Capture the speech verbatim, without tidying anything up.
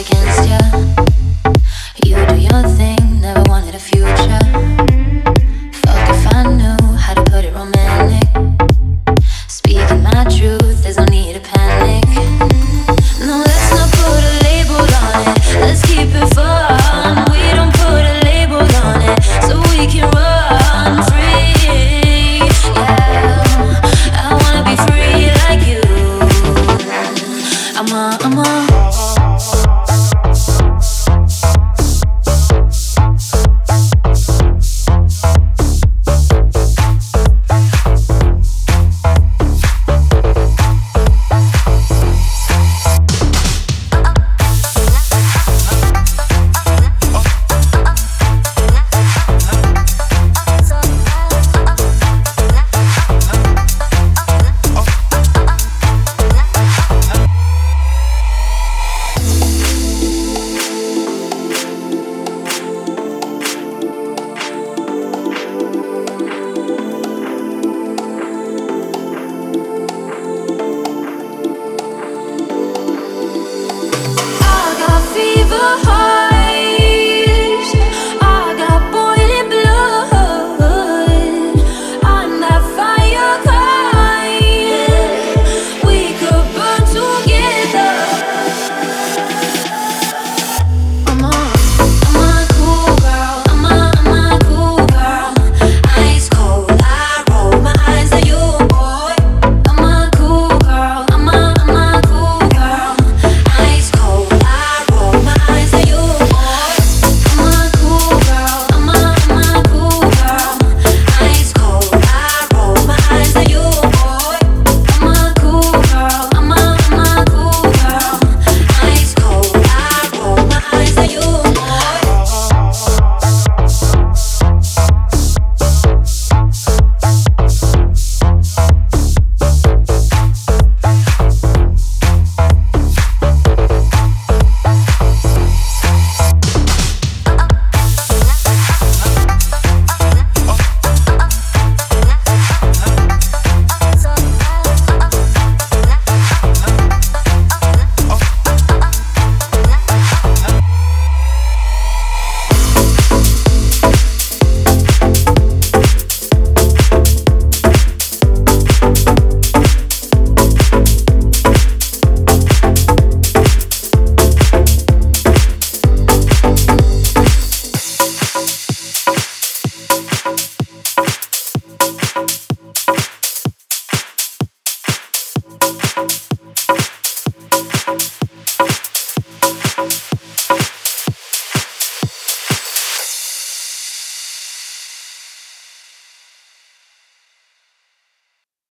against ya. You do your thing, never wanted a future. Fuck if I knew how to put it romantic. Speaking my truth, there's no need to panic. No, let's not put a label on it. Let's keep it fun. We don't put a label on it, so we can run free. Yeah, I wanna be free like you. I'm a, I'm a fever heart.